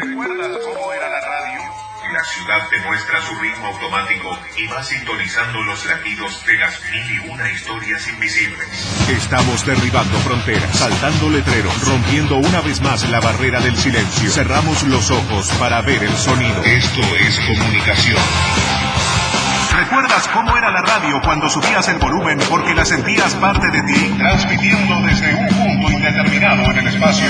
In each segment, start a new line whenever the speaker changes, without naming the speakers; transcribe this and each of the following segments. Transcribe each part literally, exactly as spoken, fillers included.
¿Recuerdas cómo era la radio? La ciudad te muestra su ritmo automático y va sintonizando los latidos de las mil y una historias invisibles.
Estamos derribando fronteras, saltando letreros, rompiendo una vez más la barrera del silencio. Cerramos los ojos para ver el sonido.
Esto es comunicación.
¿Recuerdas cómo era la radio cuando subías el volumen porque la sentías parte de ti?
Transmitiendo desde un punto indeterminado en el espacio.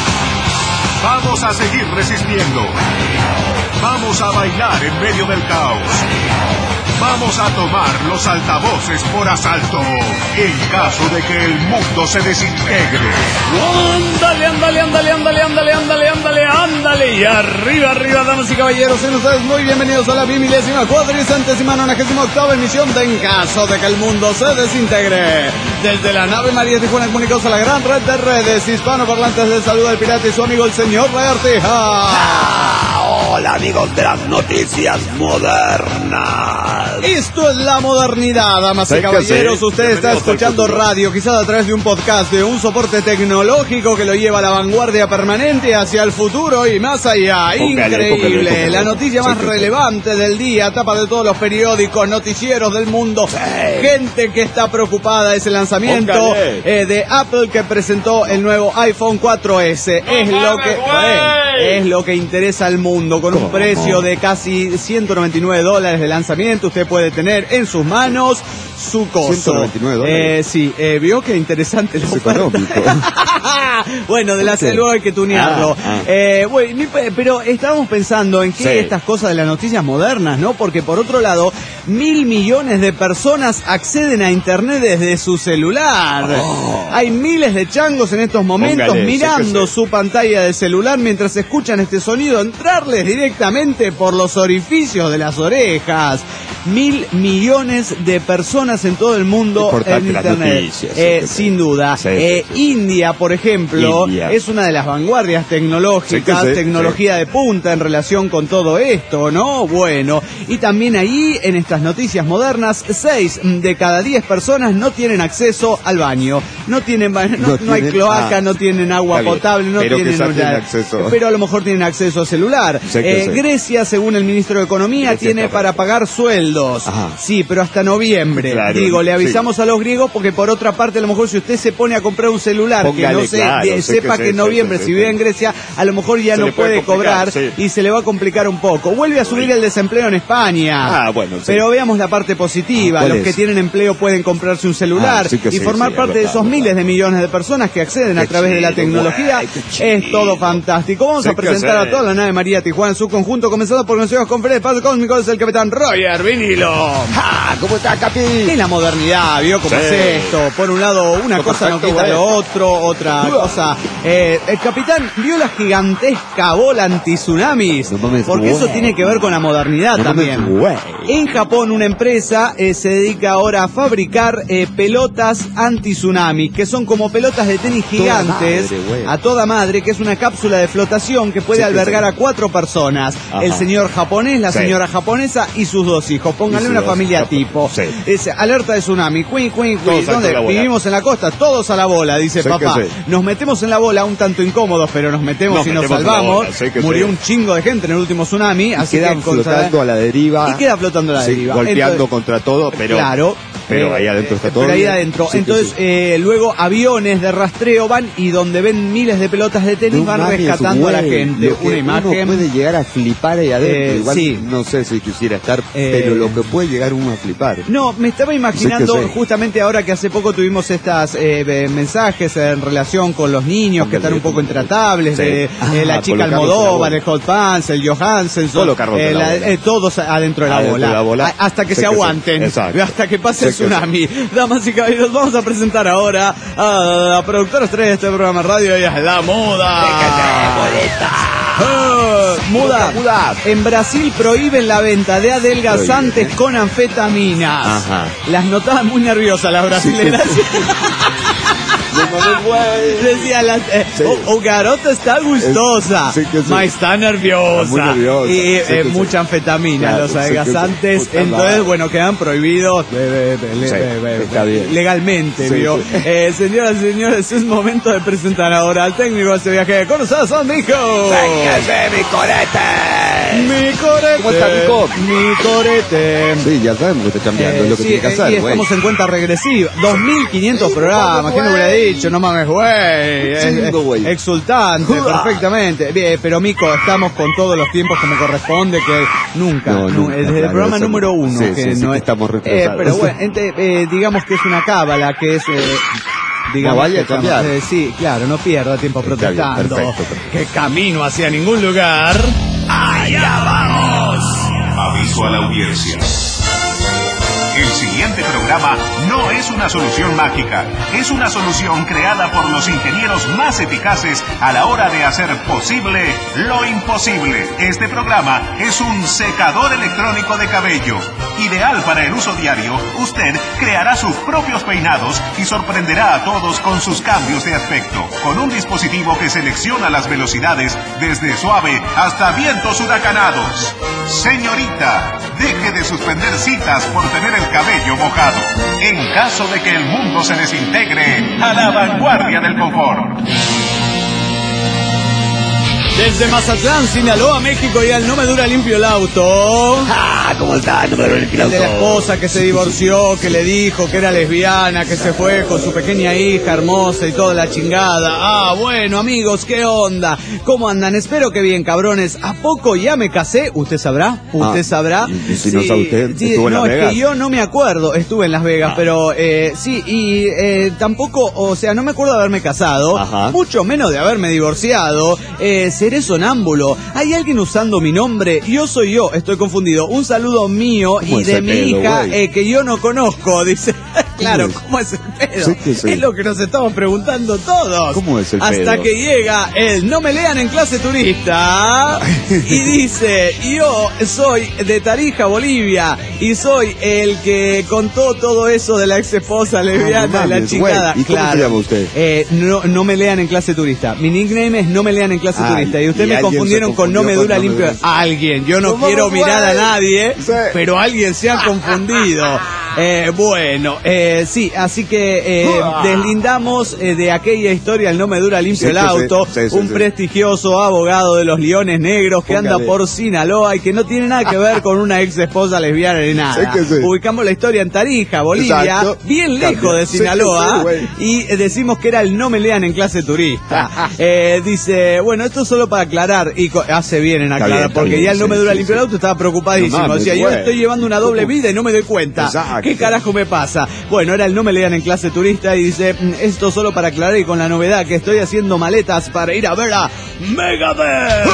Vamos a seguir resistiendo. Vamos a bailar en medio del caos. Vamos a tomar los altavoces por asalto en caso de que el mundo se desintegre.
Ándale, ándale, ándale, ándale, ándale, ándale, ándale, ándale. Y arriba, arriba, damas y caballeros, sean ustedes muy bienvenidos a la bimilésima, cuadricentésima, nonagésima octava emisión de En caso de que el mundo se desintegre. Desde la nave María Tijuana, comunicados a la gran red de redes hispanoparlantes, les saluda el pirata y su amigo el señor Lagartija.
Ah, hola amigos de las noticias modernas.
Esto es la modernidad, damas y caballeros. Usted está escuchando radio, quizás a través de un podcast, de un soporte tecnológico que lo lleva a la vanguardia permanente hacia el futuro y más allá. Increíble. Póngale, póngale, póngale. La noticia más relevante del día, tapa de todos los periódicos, noticieros del mundo. Sí. Gente que está preocupada es el lanzamiento eh, de Apple, que presentó el nuevo iPhone cuatro ese. Es lo que eh, es lo que interesa al mundo, con un precio de casi ciento noventa y nueve dólares de lanzamiento. Usted puede tener en sus manos su coso.
ciento noventa y nueve dólares.
Eh, sí, eh, vio que interesante la
es
oferta.
Económico.
Bueno, de la
sí.
luego hay que tunearlo.
Ah, ah.
Eh, bueno, pero estábamos pensando en que
sí.
estas cosas de las noticias modernas, ¿no? Porque por otro lado, mil millones de personas acceden a internet desde su celular. Oh. Hay miles de changos en estos momentos Póngale, mirando su pantalla de celular mientras escuchan este sonido entrarles directamente por los orificios de las orejas. Mil millones de personas en todo el mundo en internet. Noticias, eh, sin duda. Sí, eh, sí, sí. India, por ejemplo, India. es una de las vanguardias tecnológicas, sí, sí, tecnología sí. de punta en relación con todo esto, ¿no? Bueno, y también ahí, en estas noticias modernas, seis de cada diez personas no tienen acceso al baño. No tienen no, no, no tienen, hay cloaca, ah, no tienen agua potable, no
pero
tienen
una, acceso.
Pero a lo mejor tienen acceso a celular. Sí, eh, sí. Grecia, según el ministro de Economía, Grecia tiene para pagar sueldos. Ajá. Sí, pero hasta noviembre. Claro, Digo, le avisamos sí. a los griegos porque por otra parte, a lo mejor si usted se pone a comprar un celular Póngale, que no se, claro, de, sepa que, que en noviembre, sí, sí, si vive sí. en Grecia, a lo mejor ya se no puede, puede cobrar sí. y se le va a complicar un poco. Vuelve a subir sí. el desempleo en España. Ah, bueno, sí. Pero veamos la parte positiva. Los es? que tienen empleo pueden comprarse un celular ah, sí y sí, formar sí, parte de esos miles de millones de personas que acceden qué a través chido, de la tecnología. Guay, es todo fantástico. Vamos sí, a presentar a toda la nave María Tijuana en su conjunto, comenzando por consejos con Fred Paso Cósmico, es el capitán Roger Vinilo.
¡Ja! ¿Cómo está, Capi?
Es la modernidad, ¿vio cómo sí. es esto? Por un lado, una cosa no quita lo otro, otra uh. cosa. Eh, el capitán vio la gigantesca bola anti-tsunamis, no porque eso tiene que ver con la modernidad no también. En Japón, una empresa eh, se dedica ahora a fabricar eh, pelotas anti-tsunami, que son como pelotas de tenis gigantes, toda madre, a toda madre, que es una cápsula de flotación que puede sí, albergar sí. a cuatro personas. Ajá. El señor japonés, la sí. señora japonesa y sus dos hijos. Pónganle una familia tipo. Sí. Es alerta de tsunami. Cuin, cuin, cuin. ¿Dónde? Vivimos en la costa, todos a la bola, dice sí, papá. Sí. Nos metemos en la bola, un tanto incómodos, pero nos metemos nos y metemos nos salvamos. Sí, Murió sí. un chingo de gente en el último tsunami.
Y
así
quedan
que
flotando contra... a la deriva.
Y queda flotando a la
sí,
deriva.
Golpeando
Entonces,
contra todo, pero.
Claro.
Pero ahí adentro está todo.
Pero ahí
bien.
adentro.
Sí,
Entonces,
sí.
eh, luego aviones de rastreo van y donde ven miles de pelotas de tenis no van rescatando a la gente. Una imagen.
Uno puede llegar a flipar ahí adentro. Eh, Igual sí. no sé si quisiera estar, eh, pero lo que puede llegar uno a flipar.
No, me estaba imaginando
sí, sí.
justamente ahora que hace poco tuvimos estas eh, mensajes en relación con los niños que están un poco intratables, sí. de ah, eh, la chica Almodóvar, el Hot Pants, el Johansen,
todo eh,
la, eh, todos adentro de la,
adentro
bola,
de la bola,
hasta que se, se aguanten, hasta que pase el tsunami. Damas y caballeros, vamos a presentar ahora a la productora estrella de este programa radio, ella es la Muda. Uh, muda. muda. En Brasil prohíben la venta de adelgazantes Prohíben. con anfetaminas. Ajá. Las notaban muy nerviosas las brasileras. Decía, la, eh, sí. o, o garota está gustosa, sí, sí. ma está nerviosa. Muy nerviosa. Y sí, eh, mucha sí. anfetamina, claro, los adelgazantes. Sí, entonces, bueno, quedan prohibidos eh, le, sí, le, legalmente, sí, ¿vio? Sí. Eh, señoras y señores, es momento de presentar ahora al técnico de este viaje. Con nosotros son Mico.
¡Véngase, mi corete!
Mi corete.
¿Cómo está, Mico?
Mi corete.
Sí, ya sabemos que está cambiando, eh, es lo que
sí,
tiene que hacer,
y estamos
güey.
en cuenta regresiva. dos mil quinientos programas, ¿qué no hubiera dicho? No mames, güey. Exultante, perfectamente. Bien, pero Mico, estamos con todos los tiempos como corresponde, que nunca. No, nunca desde claro, el programa eso, número uno, sí,
sí,
que
sí,
no
que
es,
estamos retrasados.
Eh, pero bueno, ente, eh, digamos que es una cábala, que es... Eh, digamos,
no vaya a cambiar.
Eh, sí, claro, no pierda tiempo protestando.
Bien, perfecto, perfecto.
Que camino hacia ningún lugar. ¡Allá vamos!
Aviso a la audiencia. El siguiente programa no es una solución mágica, es una solución creada por los ingenieros más eficaces a la hora de hacer posible lo imposible. Este programa es un secador electrónico de cabello. Ideal para el uso diario, usted creará sus propios peinados y sorprenderá a todos con sus cambios de aspecto. Con un dispositivo que selecciona las velocidades desde suave hasta vientos huracanados. Señorita, deje de suspender citas por tener el cabello mojado. En caso de que el mundo se desintegre, a la vanguardia del confort.
Desde Mazatlán, Sinaloa, México, ya el No Me Dura Limpio el Auto.
Ah, ¿cómo está? No me dura limpio el auto.
De la esposa que se divorció, que le dijo que era lesbiana, que se fue con su pequeña hija hermosa y toda la chingada. Ah, bueno, amigos, ¿qué onda? ¿Cómo andan? Espero que bien, cabrones. ¿A poco ya me casé? ¿Usted sabrá? ¿Usted ah, sabrá?
¿Y si sí, no sabe usted?
Sí,
¿Estuvo en
no,
Las Vegas?
Es que yo no me acuerdo. Estuve en Las Vegas, ah. pero eh, sí, y eh, tampoco, o sea, no me acuerdo de haberme casado, Ajá. mucho menos de haberme divorciado. Eh, seré sonámbulo. ¿Hay alguien usando mi nombre? Yo soy yo, estoy confundido. Un saludo mío y de mi pedo, hija eh, que yo no conozco, dice. Claro, ¿cómo es el pedo? Sí que sí. Es lo que nos estamos preguntando todos.
¿Cómo es el
Hasta
pedo?
Hasta que llega el No Me Lean en Clase Turista y dice, yo soy de Tarija, Bolivia, y soy el que contó todo eso de la ex esposa lesbiana, ah, no la chingada.
¿Y cómo
claro.
se llama usted?
Eh, no, no Me Lean en Clase Turista. Mi nickname es No Me Lean en Clase Ay, Turista. Y usted y me confundieron con No Me Dura no Limpio. Me alguien, yo no quiero mirar a nadie, sí. pero alguien se ha confundido. Eh, bueno, eh, sí, así que eh, deslindamos eh, de aquella historia el No Me Dura Limpio sí, el Auto, sí, sí, un sí, prestigioso sí. abogado de los Leones Negros que Póngale. anda por Sinaloa y que no tiene nada que ver con una ex esposa lesbiana ni nada. Sí sí. Ubicamos la historia en Tarija, Bolivia, Exacto. bien lejos de Sinaloa, sí sí, y decimos que era el No Me Lean en Clase Turista. eh, dice, bueno, esto es solo para aclarar, y hace bien en aclarar, bien, porque bien, ya el No Me Dura sí, Limpio el Auto estaba preocupadísimo. No, decía, yo estoy llevando una doble vida y no me doy cuenta. Exacto. ¿Qué carajo me pasa? Bueno, era el No Me Lean en Clase Turista y dice, esto solo para aclarar y con la novedad que estoy haciendo maletas para ir a ver a Megadeth.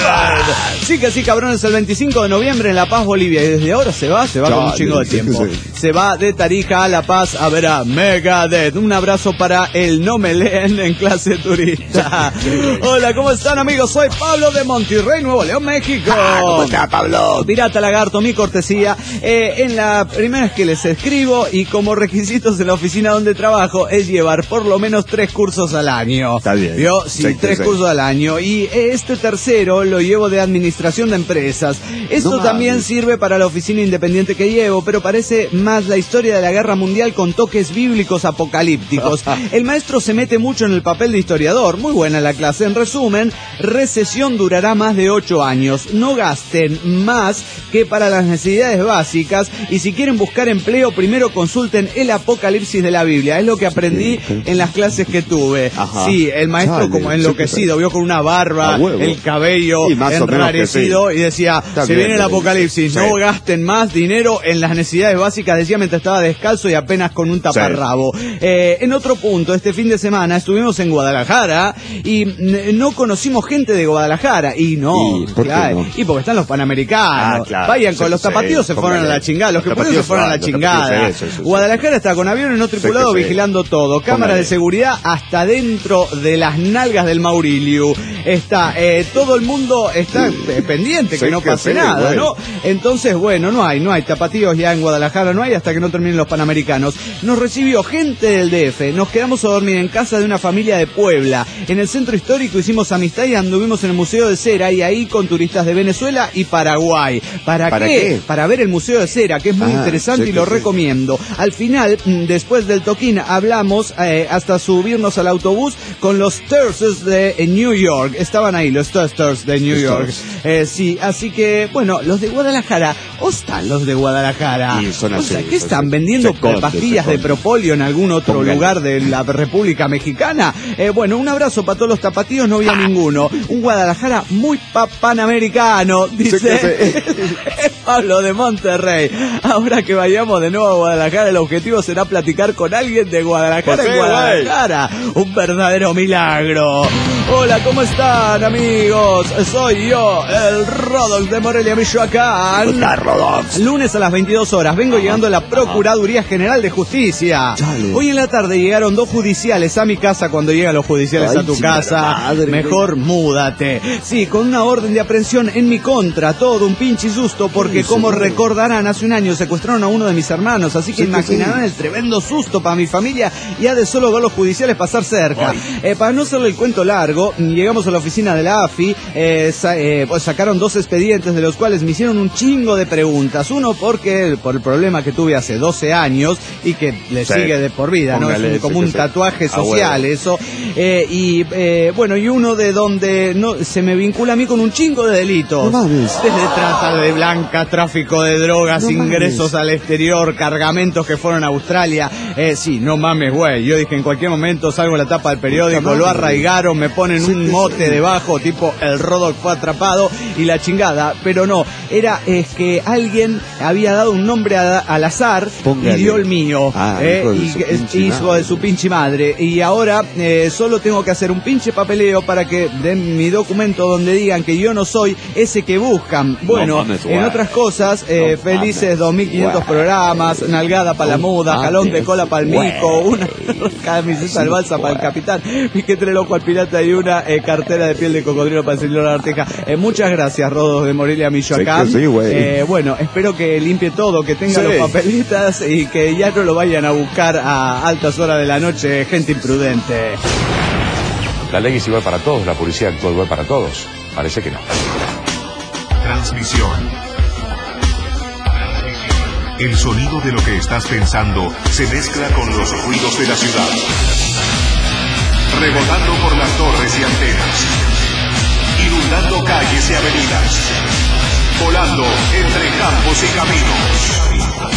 Sí que sí, cabrones, el veinticinco de noviembre en La Paz, Bolivia. Y desde ahora se va, se va ya, con un chingo de tiempo. Sí, sí. Se va de Tarija a La Paz a ver a Megadeth. Un abrazo para el No Me Lean en Clase Turista. Hola, ¿cómo están, amigos? Soy Pablo de Monterrey, Nuevo León, México.
Ah, ¿cómo está, Pablo?
Pirata Lagarto, mi cortesía. Eh, en la primera vez que les escribo y como requisitos en la oficina donde trabajo es llevar por lo menos tres cursos al año.
Está bien.
¿Vio? Sí, sí tres sí. cursos al año. Y este tercero lo llevo de administración de empresas. Esto no también mames. sirve para la oficina independiente que llevo, pero parece más la historia de la guerra mundial con toques bíblicos apocalípticos. El maestro se mete mucho en el papel de historiador. Muy buena la clase. En resumen, recesión durará más de ocho años. No gasten más que para las necesidades básicas y si quieren buscar empleo, primero consulten el Apocalipsis de la Biblia. Es lo que aprendí en las clases que tuve. Ajá. Sí, el maestro Chale, como enloquecido, vio con una barba, el cabello enrarecido sí. y decía, Está se bien, viene el Apocalipsis, sí. no gasten más dinero en las necesidades básicas, decía mientras estaba descalzo y apenas con un taparrabo. Sí. Eh, en otro punto, este fin de semana estuvimos en Guadalajara y no conocimos gente de Guadalajara. Y no,
¿Y, ¿por
claro,
no?
y porque están los panamericanos. Ah, claro. Vayan con sí, los tapatíos, sí, se fueron a la chingada, los que pudieron se fueron a la chingada. Sí, sí, sí, Guadalajara está con aviones no tripulados sí, sí. vigilando todo, cámaras de seguridad hasta dentro de las nalgas del Maurilio. está, eh, todo el mundo está eh, pendiente, que
sí,
no
que
pase
sí,
nada,
güey.
¿no? Entonces, bueno, no hay, no hay tapatíos ya en Guadalajara, no hay hasta que no terminen los Panamericanos. Nos recibió gente del D F, nos quedamos a dormir en casa de una familia de Puebla. En el centro histórico hicimos amistad y anduvimos en el Museo de Cera y ahí con turistas de Venezuela y Paraguay. ¿Para,
¿Para
qué?
qué?
Para ver el Museo de Cera, que es muy
Ah,
interesante
sí,
y lo
sí.
recomiendo. Al final, después del toquín, hablamos eh, hasta subirnos al autobús con los Turtles de eh, New York. Estaban ahí los Turtles de New
Los
York.
Turtles.
Eh, sí, así que, bueno, los de Guadalajara, ¿o están los de Guadalajara?
Y son
O
así,
sea, ¿qué
son
están
así.
vendiendo
Se conde,
pastillas
se
de
conde.
propóleo en algún otro
Póngale.
lugar de la República Mexicana? Eh, bueno, un abrazo para todos los tapatíos, no había ninguno. Un Guadalajara muy panamericano, dice
Sí,
Pablo de Monterrey. Ahora que vayamos de nuevo a Guadalajara, el objetivo será platicar con alguien de Guadalajara
Pues
en
sí,
Guadalajara. Un verdadero milagro. Hola, ¿cómo están, amigos? Soy yo, el Rodox de Morelia, Michoacán.
Hola, Rodox.
Lunes a las veintidós horas, vengo llegando a la Procuraduría General de Justicia.
Dale.
Hoy en la tarde llegaron dos judiciales a mi casa. Cuando llegan los judiciales
Ay,
a tu
chingada
casa,
madre,
mejor múdate. Sí, con una orden de aprehensión en mi contra, todo un pinche susto, porque
Eso,
como
madre.
recordarán, hace un año secuestraron a uno de mis hermanos, así que
Sí, que
imaginarán
sí.
el tremendo susto para mi familia y ha de solo ver los judiciales pasar cerca. Eh, para no hacerle el cuento largo, llegamos a la oficina de la A F I, eh, sa- eh, pues sacaron dos expedientes de los cuales me hicieron un chingo de preguntas. Uno porque por el problema que tuve hace doce años y que le
Sí.
sigue de por vida, ¿no? Es
Póngale,
un- como
sí,
un
que sí.
tatuaje
A
social
huevo.
eso. Eh, y eh, bueno, y uno de donde no se me vincula a mí con un chingo de delitos.
No mames.
Desde trata de blanca, tráfico de drogas,
No
ingresos
mames.
al exterior, cargamentos que fueron a Australia. Eh, sí, no mames, güey. Yo dije, en cualquier momento salgo en la tapa del periódico,
Puta
lo
madre.
arraigaron, me ponen
Sí,
un
sí,
mote
sí.
debajo, tipo el Rodox fue atrapado y la chingada. Pero no, era es que alguien había dado un nombre a- al azar
Póngale.
y dio el mío.
Ah,
eh,
hijo de
y
su
es-
pinche
hijo de
madre.
su pinche madre. Y ahora eh, solo tengo que hacer un pinche papeleo para que den mi documento donde digan que yo no soy ese que buscan. Bueno,
mames,
en
güey.
otras cosas, eh,
No
felices
mames,
dos mil quinientos
güey.
programas, nalgada para la
No
muda, jalón de
mames,
cola para el mico,
güey.
una camiseta al balsa para el
güey.
capitán, piquete de loco al pirata y una eh, cartera de piel de cocodrilo para el señor la Arteja. Eh, muchas gracias, Rodos de Morelia, Michoacán.
Sí que sí, güey.
Eh, bueno, espero que limpie todo, que tenga
Sí.
los papelitas y que ya no lo vayan a buscar a altas horas de la noche, gente imprudente.
La ley es igual para todos, la policía actúa igual para todos. Parece que no.
Transmisión. El sonido de lo que estás pensando se mezcla con los ruidos de la ciudad. Rebotando por las torres y antenas. Inundando calles y avenidas. Volando entre campos y caminos.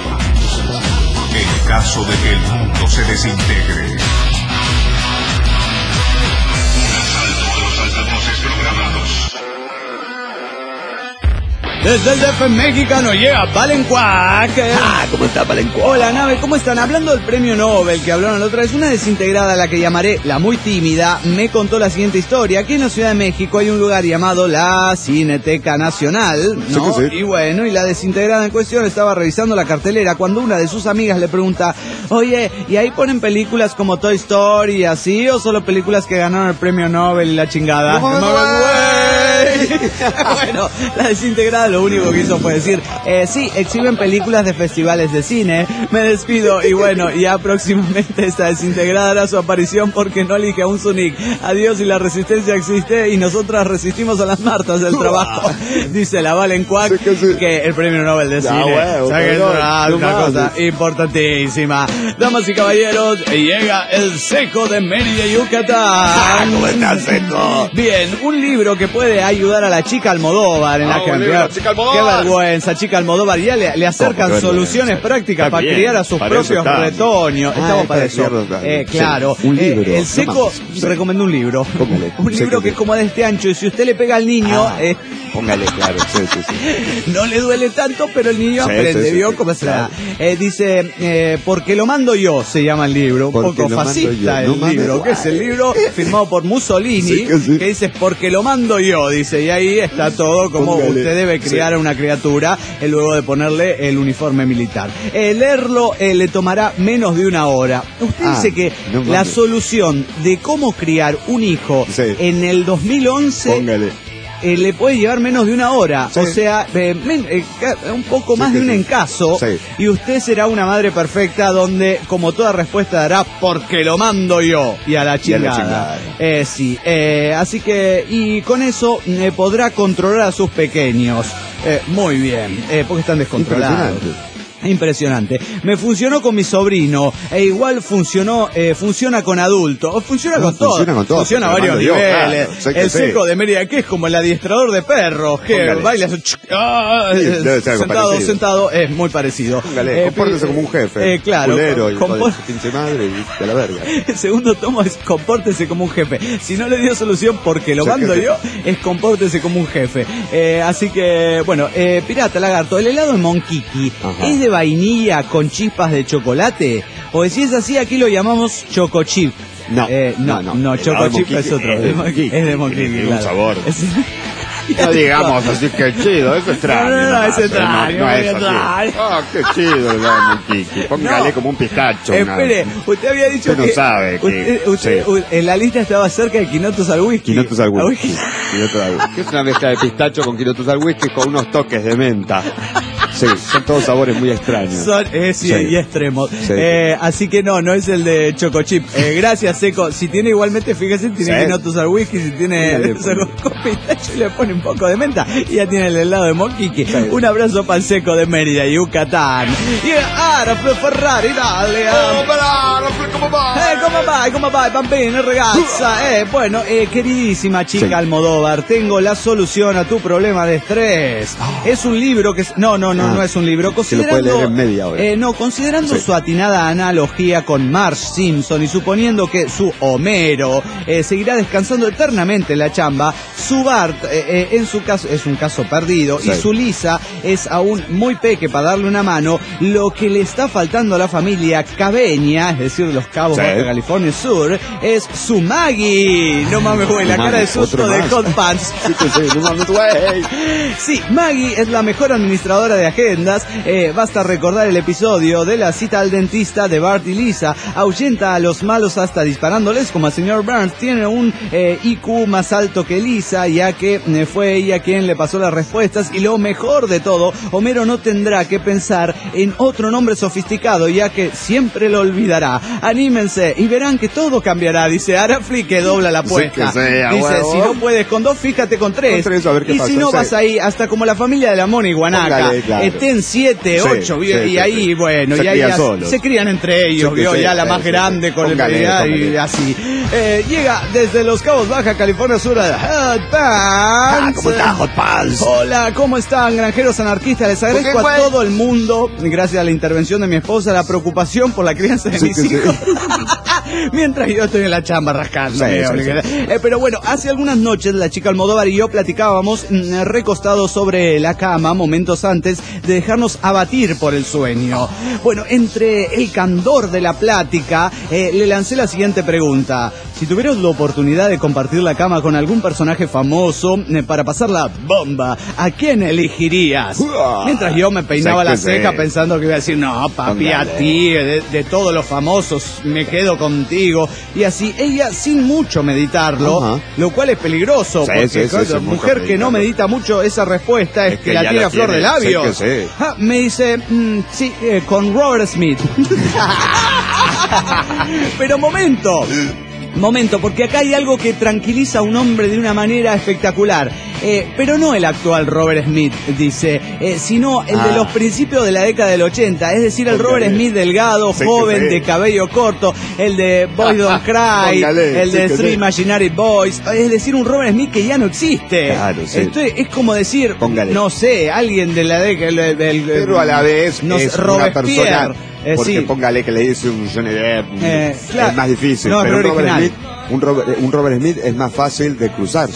En caso de que el mundo se desintegre. Un asalto a los altavoces programados.
Desde el D F mexicano llega Valencuac.
Ah, ¿cómo está, Palenco?
Hola, nave, ¿cómo están? Hablando del premio Nobel que hablaron la otra vez, una desintegrada a la que llamaré la muy tímida, me contó la siguiente historia. Aquí en la Ciudad de México hay un lugar llamado la Cineteca Nacional, ¿no?
Sí que sí.
Y bueno, y la desintegrada en cuestión estaba revisando la cartelera cuando una de sus amigas le pregunta, oye, ¿y ahí ponen películas como Toy Story y así o solo películas que ganaron el premio Nobel y la chingada?
¡No mames,
¡No mames, güey! Bueno, la desintegrada lo único que hizo fue decir, eh, sí, exhiben películas de festivales de cine, me despido y bueno, ya próximamente esta desintegrada hará su aparición porque no elige a un Sonic. Adiós y la resistencia existe y nosotras resistimos a las martas del trabajo. Dice la Valencuac
Sí que sí.
que el premio Nobel de
Ya,
cine.
huevo,
O sea que es
perdón,
una,
no
una cosa
mames.
importantísima. Damas y caballeros, llega el Seco de Mérida, Yucatán.
¿Cómo estás, Seco?
Bien, un libro que puede ayudar a la chica Almodóvar en la
Ah,
que
un libro, la chica Almodóvar.
Qué vergüenza, chica Almodóvar. Ya le, le acercan
¿Cómo que
soluciones
vergüenza?
prácticas
Está
para
bien,
criar a sus
para eso
propios
está.
retoños.
Ah,
Estamos
es
para
para
eso.
criarlos, claro.
Eh,
Sí,
claro.
un
Eh,
libro,
el
no
Seco
mames.
recomendó un libro.
Póngale.
Un
Sí,
libro
que
que
sí.
es como de este ancho y si usted le pega al niño,
Ah.
eh,
Póngale, claro, sí, sí, sí.
No le duele tanto, pero el niño sí, aprende, sí, ¿vio? Sí, cómo sí, se claro. eh, dice, eh, porque lo mando yo, se llama el libro. Un porque poco fascista el no libro, mames, que es el libro firmado por Mussolini, sí, que, sí. que dice, porque lo mando yo, dice, y ahí está todo como Póngale. usted debe criar sí. a una criatura, eh, luego de ponerle el uniforme militar. Eh, leerlo eh, le tomará menos de una hora. Usted ah, dice que no la solución de cómo criar un hijo sí. en el dos mil once... Póngale. Eh, le puede llevar menos de una hora, sí. o sea, eh, men, eh, un poco más sí, de un sí. encaso, sí. y usted será una madre perfecta donde, como toda respuesta, dará porque lo mando yo, y a la chingada. Y a la chingada. Eh, sí, eh, así que, y con eso eh, podrá controlar a sus pequeños. Eh, muy bien, eh, porque están descontrolados. Impresionante. Me funcionó con mi sobrino e igual funcionó, eh, funciona con adultos. Funciona no, con todo. Funciona con todo. Funciona a varios niveles. Yo, claro, el seco sí. de Mérida, que es como el adiestrador de perros, que Póngale. baila ah, sí, sentado, sentado, es muy parecido.
Póngale, eh, compórtese eh, como un jefe.
Eh, claro.
Culero, compor... y pinche madre y de la verga.
El segundo tomo es compórtese como un jefe. Si no le dio solución porque lo mando yo, es compórtese como un jefe. Eh, así que, bueno, eh, Pirata Lagarto, el helado de Monquiqui es de vainilla con chispas de chocolate, o si es así aquí lo llamamos chocochip.
No,
eh, no, no, no, no chocochip es otro, es de Monquiqui, es de Monquiqui,
claro. Un sabor. Es... No digamos así que chido, eso es extraño.
No, no, no, es extraño.
No, no es así. Ah, qué chido el Monquiqui. Póngale no, como un pistacho.
Espere, una... usted había dicho
usted
que...
no sabe
usted,
que...
Usted,
sí.
En la lista estaba cerca de quinotos al whisky.
Quinotos al whisky. Quinotos al whisky. Es una mezcla de pistacho con quinotos al whisky con unos toques de menta. Sí, son todos sabores muy extraños.
Son, eh, sí, sí, y extremos. Sí. Eh, así que no, no es el de chocochip. Eh, gracias, Seco. Si tiene igualmente, fíjese, tiene sí. quinotos al whisky, si tiene con pistacho le pone un poco de menta. Y ya tiene el helado de Monquiqui. Sí. Un abrazo para el Seco de Mérida, Yucatán. Y ahora Ferrari, Italia. ¿Cómo va? Eh, ¿Cómo va? ¿Cómo va? Bambino, ragazza. Eh, bueno, eh, queridísima chica sí. Almodóvar, tengo la solución a tu problema de estrés. Oh. Es un libro que... No, no, no, ah. no es un libro. Considerando,
se lo puede leer en media hora.
Eh, no, considerando sí. su atinada analogía con Marge Simpson y suponiendo que su Homero eh, seguirá descansando eternamente en la chamba, su Bart, eh, eh, en su caso, es un caso perdido, sí. y su Lisa es aún muy peque para darle una mano. Lo que le está faltando a la familia cabeña, es decir, de los Cabos, sí. Baja California Sur, es su Maggie. No mames, güey, la cara de susto de Hot Pants.
Sí, sí, no mames, güey.
Sí, Maggie es la mejor administradora de agendas. Eh, basta recordar el episodio de la cita al dentista de Bart y Lisa. Ahuyenta a los malos hasta disparándoles, como el señor Burns tiene un eh, I Q más alto que Lisa, ya que eh, fue ella quien le pasó las respuestas. Y lo mejor de todo, Homero no tendrá que pensar en otro nombre sofisticado, ya que siempre lo olvidará. Anímense y verán que todo cambiará, dice Arafli, que dobla la apuesta. Sí, sea, dice, huevo. Si no puedes con dos, fíjate con tres. Con tres a ver qué y pasa, si no, sí. vas ahí hasta como la familia de la Mona y Guanaca. Claro. Estén siete, ocho, sí, y, sí, y ahí, sí. bueno, se, y ahí ya, se crían entre ellos, vio, sí, ya sí, la más sí, grande sí. con póngale, el póngale. Y así. Eh, llega desde Los Cabos, Baja California Sur, a Hot Pants.
Ah, ¿cómo está, Hot Pants?
Hola, ¿cómo están, granjeros anarquistas? Les agradezco a todo el mundo, gracias a la intervención de mi esposa, la preocupación por la crianza de sí, mis sí, hijos. Sí. Mientras yo estoy en la chamba rascando. Sí, sí, sí. Eh, pero bueno, hace algunas noches la chica Almodóvar y yo platicábamos mmm, recostados sobre la cama momentos antes de dejarnos abatir por el sueño. Bueno, entre el candor de la plática, eh, le lancé la siguiente pregunta. Si tuvieras la oportunidad de compartir la cama con algún personaje famoso eh, para pasar la bomba, ¿a quién elegirías? Uh, Mientras yo me peinaba la ceja pensando que iba a decir, no, papi, Póngale. a ti, de, de todos los famosos, me quedo contigo. Y así, ella sin mucho meditarlo, uh-huh. lo cual es peligroso, sí, porque sí, sí, sí, mujer que no medita mucho esa respuesta es, es que, que la tiene a flor de labios. Sí sí. ah, me dice, mm, sí, eh, con Robert Smith. Pero momento. Momento, porque acá hay algo que tranquiliza a un hombre de una manera espectacular. Eh, pero no el actual Robert Smith, dice, eh, sino el ah. de los principios de la década del ochenta. Es decir, el okay. Robert Smith delgado, sí, joven, de cabello corto, el de Boys Don't Cry, Póngale, el de sí, Three sí. Imaginary Boys. Es decir, un Robert Smith que ya no existe. Claro, sí. Entonces, es como decir, Póngale. no sé, alguien de la década del... del
pero a la vez
nos
es una persona... Eh, porque sí. póngale que le dice un Johnny Depp, eh, claro. es más difícil. No, pero un Robert, Smith, un, Robert, un Robert Smith es más fácil de cruzarse.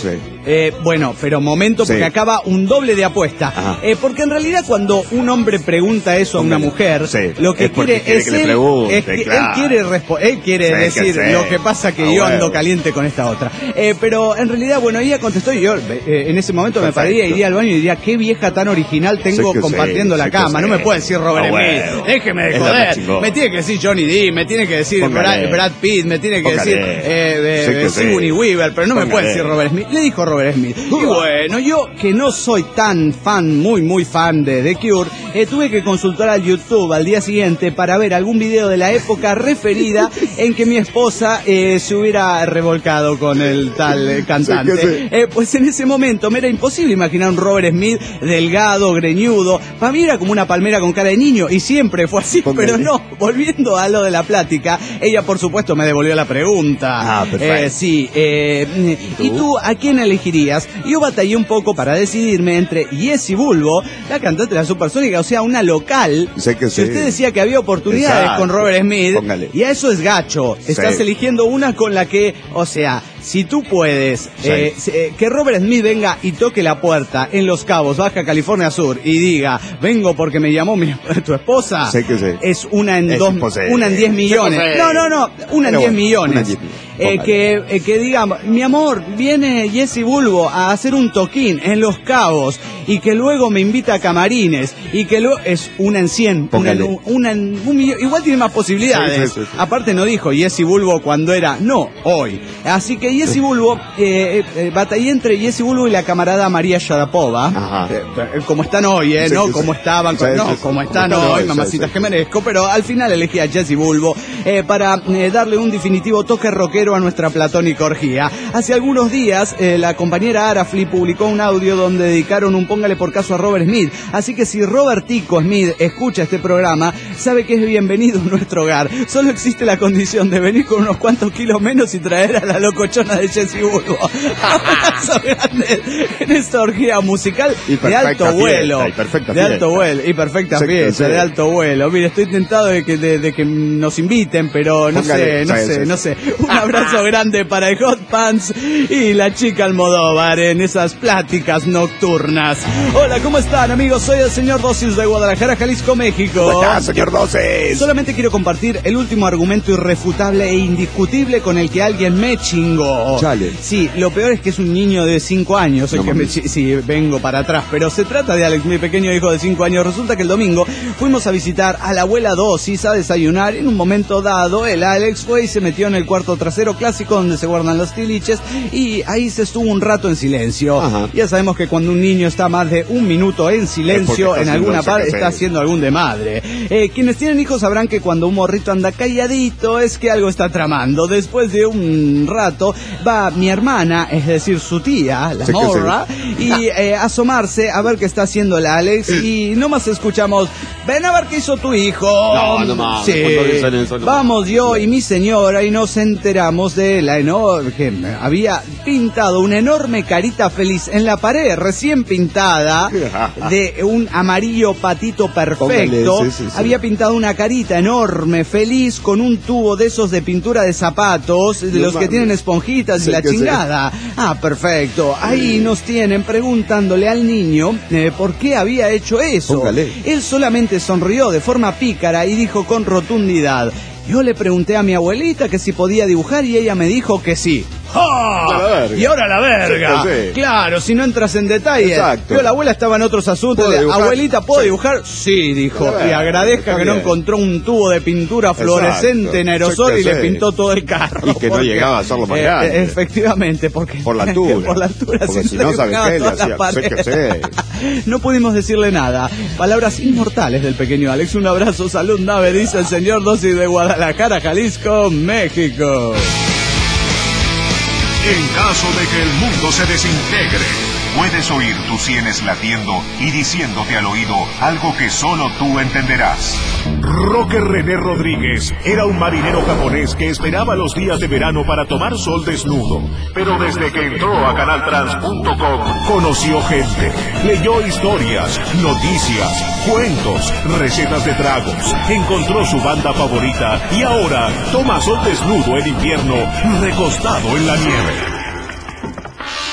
Eh, bueno, pero momento, porque sí. acaba un doble de apuesta. Eh, porque en realidad cuando un hombre pregunta eso a una mujer, sí. lo que
es
quiere
quiere
es
que
él,
pregunte,
es que
claro.
él quiere, respo- él quiere sí, decir que lo que pasa que ah, yo bueno. ando caliente con esta otra. Eh, pero en realidad, bueno, ella contestó y yo eh, en ese momento Perfecto. me pararía, iría al baño y diría, qué vieja tan original tengo compartiendo sí, la cama. No me puede decir Robert ah, Smith, bueno. déjeme de joder. Me tiene que decir Johnny Depp, me tiene que decir Brad, Brad Pitt, me tiene que Póngale. decir eh, eh, Sigourney Weaver, pero no Póngale. me puede decir Robert Smith. Le dijo Robert Smith. Y bueno, yo que no soy tan fan, muy muy fan de The Cure, eh, tuve que consultar al YouTube al día siguiente para ver algún video de la época referida en que mi esposa eh, se hubiera revolcado con el tal eh, cantante. Sí, sí. Eh, pues en ese momento me era imposible imaginar un Robert Smith delgado, greñudo. Para mí era como una palmera con cara de niño y siempre fue así, Póngale. pero no. Volviendo a lo de la plática, ella por supuesto me devolvió la pregunta.
Ah, perfecto.
Eh, sí, eh, ¿y tú a quién elegirías? Yo batallé un poco para decidirme entre Jessie Bulbo, la cantante de la Supersónica, o sea, una local.
Sé que
si
sí.
usted decía que había oportunidades Exacto. con Robert Smith,
Póngale.
y a eso es gacho. Estás
sí.
eligiendo una con la que, o sea, si tú puedes sí. eh, eh, que Robert Smith venga y toque la puerta en Los Cabos, Baja California Sur, y diga, vengo porque me llamó mi, tu esposa,
sé que sí.
es una en
es
dos,
imposible.
una en diez millones. No, no, no, una en diez
bueno,
millones.
Una
Eh, que, eh, que digamos, mi amor, viene Jessie Bulbo a hacer un toquín en Los Cabos y que luego me invita a camarines y que luego es una en cien, una en, una en un millón, igual tiene más posibilidades. Sí, sí, sí, sí. Aparte no dijo Jessie Bulbo cuando era, no, hoy. Así que Jessie Bulbo, eh, eh, batallé entre Jessie Bulbo y la camarada María Sharapova, eh, eh, como están hoy, eh, sí, no sí, como sí. estaban, sí, no, sí, como sí, están hoy, sí, mamacitas sí, que sí. merezco, pero al final elegí a Jessie Bulbo eh, para eh, darle un definitivo toque rockero a nuestra platónica orgía. Hace algunos días eh, la compañera Arafli publicó un audio donde dedicaron un póngale por caso a Robert Smith, así que si Robertico Smith escucha este programa, sabe que es bienvenido en nuestro hogar. Solo existe la condición de venir con unos cuantos kilos menos y traer a la locochona de Jessie Bulbo. Abrazo grande en esta orgía musical de alto vuelo,
fiesta,
de alto vuelo y perfecta sí, fiesta, sí. de alto vuelo. Mire, estoy tentado de que, de, de que nos inviten, pero no Póngale, sé, no sé, no sé. Un abrazo grande para el Hot Pants y la chica Almodóvar en esas pláticas nocturnas. Hola, ¿cómo están, amigos? Soy el señor Dosis de Guadalajara, Jalisco, México.
¿Cómo estás, señor Dosis?
Solamente quiero compartir el último argumento irrefutable e indiscutible con el que alguien me chingó.
Chale.
Sí, lo peor es que es un niño de cinco años el no, que me chi- sí, vengo para atrás, pero se trata de Alex, mi pequeño hijo de cinco años. Resulta que el domingo fuimos a visitar a la abuela Dosis a desayunar. En un momento dado, el Alex fue y se metió en el cuarto trasero clásico donde se guardan los tiliches y ahí se estuvo un rato en silencio. Ajá. Ya sabemos que cuando un niño está más de un minuto en silencio en alguna parte está haciendo algún de madre. Eh, quienes tienen hijos sabrán que cuando un morrito anda calladito es que algo está tramando. Después de un rato va mi hermana, es decir su tía, la sí morra, sí. y eh, asomarse a ver qué está haciendo el Alex y nomás escuchamos, ven a ver qué hizo tu hijo.
No, no más.
Sí. Eso, no Vamos yo y mi señora y nos enteramos de la enorme, que había pintado una enorme carita feliz en la pared, recién pintada, de un amarillo patito perfecto. Póngale, sí, sí, sí. Había pintado una carita enorme, feliz, con un tubo de esos de pintura de zapatos, de no los mames. que tienen esponjitas sí, y la chingada. Sí. Ah, perfecto. Ahí nos tienen preguntándole al niño eh, por qué había hecho eso.
Póngale.
Él solamente sonrió de forma pícara y dijo con rotundidad: yo le pregunté a mi abuelita que si podía dibujar y ella me dijo que sí. ¡Oh! Y ahora la verga. Sí, sí. Claro, si no entras en detalle.
Exacto.
Pero la abuela estaba en otros asuntos. De, abuelita, ¿puedo sí. dibujar? Sí, dijo. Ver, y agradezca que bien. no encontró un tubo de pintura fluorescente Exacto. en aerosol sí, y sí. le pintó todo el carro.
Y que porque, no llegaba a hacerlo más grande.
Eh, efectivamente, porque
por la altura.
por la altura.
Porque si no, ¿sabes qué? Le hacía, sé que sé.
No pudimos decirle nada. Palabras inmortales del pequeño Alex. Un abrazo, salud, nave, dice el señor Dosis de Guadalajara, Jalisco, México.
En caso de que el mundo se desintegre,
puedes oír tus sienes latiendo y diciéndote al oído algo que solo tú entenderás.
Roque René Rodríguez era un marinero japonés que esperaba los días de verano para tomar sol desnudo. Pero desde que entró a canal trans punto com, conoció gente, leyó historias, noticias, cuentos, recetas de tragos, encontró su banda favorita y ahora toma sol desnudo en invierno, recostado en la nieve.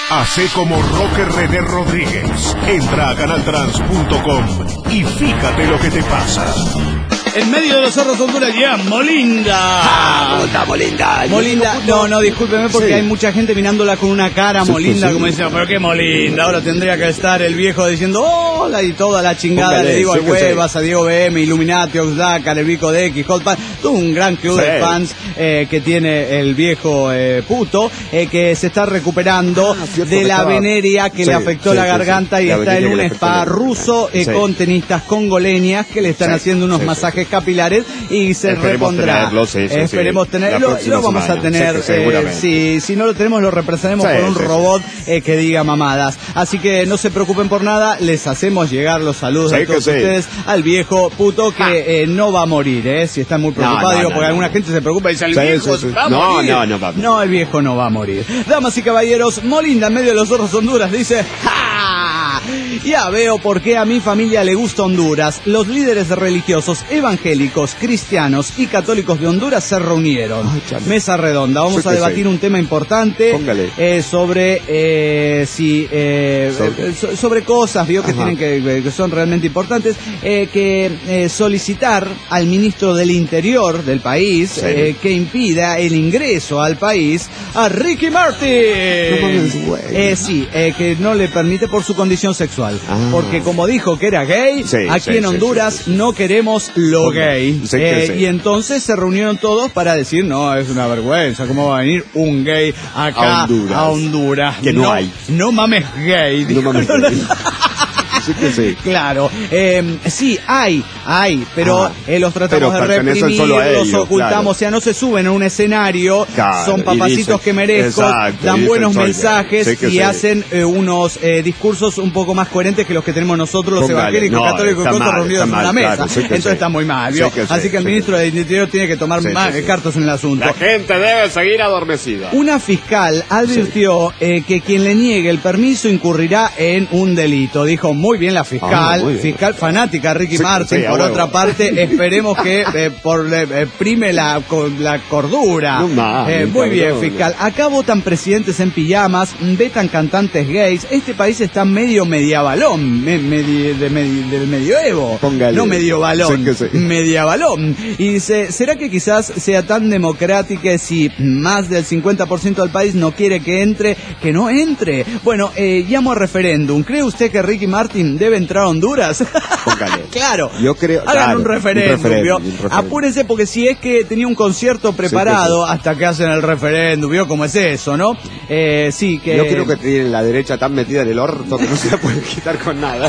Hacé como Roque René Rodríguez. Entra a canal trans punto com y fíjate lo que te pasa.
En medio de los cerros Honduras ya, Molinda.
Ah, ¿cómo está Molinda?
Molinda, no, no, discúlpeme porque
Sí.
hay mucha gente mirándola con una cara
Sí,
Molinda,
sí,
como
sí.
diciendo, pero qué Molinda, ahora tendría que estar el viejo diciendo, hola, y toda la chingada,
Póngale,
le digo
sí
al
que
Huevas,
sí.
a Diego B M, Illuminati, Oxlack, al Vico de X, Hot Pan, todo un gran club
Sí.
de fans eh, que tiene el viejo eh, puto, eh, que se está recuperando
Ah, cierto
de
que
la
estaba-
veneria que
Sí,
le afectó
sí,
la
sí,
garganta
sí.
y
La
está en
veneria que
un
le afectó
spa
la
ruso eh,
Sí.
con tenistas congoleñas que le están
Sí,
haciendo unos
sí, sí,
masajes capilares y se
Esperemos
repondrá.
tenerlo, sí, sí, sí.
Esperemos
La
tenerlo,
próxima
lo vamos
semana,
a tener,
sí, que seguramente.
eh, si, si no lo tenemos lo reemplazaremos
Sí,
por un
sí, sí.
robot eh, que diga mamadas. Así que no se preocupen por nada, les hacemos llegar los saludos
Sí,
a
que
todos
sí.
ustedes al viejo puto que eh, no va a morir, eh, si están muy preocupados,
no,
digo,
no,
porque
no,
alguna
no.
gente se preocupa y dice, el
Sí,
viejo
sí, sí.
va a
No,
morir.
no, no va a morir.
No, el viejo no va a morir. Damas y caballeros, Molinda en medio de los zorros Honduras dice, ¡ja! Ya veo por qué a mi familia le gusta Honduras. Los líderes religiosos evangélicos, cristianos y católicos de Honduras se reunieron.
Ay, chale.
Mesa redonda. Vamos
Sí
a
que
debatir
sí.
un tema importante
Póngale.
eh, sobre eh, si eh,
Sobre-
eh, so- sobre cosas, vio que
Ajá.
tienen que, que son realmente importantes, eh, que eh, solicitar al ministro del Interior del país
Sí.
eh, que impida el ingreso al país a Ricky Martin.
No mames, güey.
Eh, sí, eh, que no le permite por su condición sexual.
Ah.
Porque como dijo que era gay,
Sí,
aquí
sí,
en
sí,
Honduras
sí, sí.
no queremos lo
Ponga.
gay.
Sí que
Eh,
sí.
Y entonces se reunieron todos para decir, no, es una vergüenza, ¿cómo va a venir un gay acá
A Honduras.
a Honduras?
Que no hay.
No mames gay.
No
dijo.
mames.
No, no.
Sí que sí.
Claro, eh, sí, hay, hay, pero
Ah,
eh, los tratamos
pero
de
pertenecen
reprimir,
solo a
los
ellos,
ocultamos,
claro.
o sea, no se suben a un escenario,
Claro,
son
y
papacitos
dicen-
que merezco,
exacto, y
dan
dicen,
buenos
soy gay.
mensajes
Sí que
y
sí.
hacen eh, unos eh, discursos un poco más coherentes que los que tenemos nosotros, los
Póngale,
evangélicos,
no,
católicos y
está
cosas
mal,
reunidos
está
en una
mal,
mesa.
claro, sí que
Entonces
sí.
está muy mal,
Sí
¿vio?
que sí,
Así que el
sí
ministro del Interior tiene que tomar
Sí,
más
sí, sí.
cartas en el asunto.
La gente debe seguir adormecida.
Una fiscal advirtió eh, que quien le niegue el permiso incurrirá en un delito. Dijo muy bien la fiscal,
Ah, muy bien.
fiscal fanática Ricky
Sí,
Martin.
sí, a
por
huevo.
otra parte, esperemos que eh, por eh, eh, prime la, con la cordura.
No mames,
Eh, muy bien,
cabrón.
fiscal. Acá votan presidentes en pijamas, vetan cantantes gays. Este país está medio medievalón, me- medi- de medi- del medioevo.
Póngale.
No medievalón,
Sí que sí.
medievalón. Y dice, ¿será que quizás sea tan democrática si más del cincuenta por ciento del país no quiere que entre, que no entre? Bueno, eh, llamo a referéndum. ¿Cree usted que Ricky Martin debe entrar a Honduras?
Póngale.
Claro.
Yo creo-
Hagan
claro,
un referéndum,
un referéndum,
¿vio?
un referéndum.
Apúrense porque si es que tenía un concierto preparado hasta que hacen el referéndum, ¿vio cómo es eso, no? Eh, sí, que...
Yo creo que tienen la derecha tan metida en el orto que no se la pueden quitar con nada.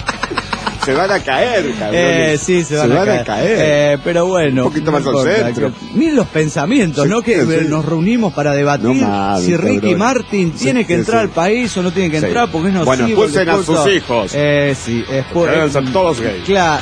Se van a caer, cabrón.
Eh, sí, se van,
a
a,
caer.
Eh, pero bueno.
Un poquito más
no
al
importa,
centro.
que- Miren los pensamientos,
Sí,
¿no? Que
sí.
eh, nos reunimos para debatir
No mames,
si Ricky
cabrón.
Martin
Sí,
tiene que
sí,
entrar
sí.
al país o no tiene que
Sí.
entrar porque es nocivo.
Bueno,
el
expulsen a
discurso.
sus hijos.
Eh, sí, expu-
Deben ser todos gays.
Claro.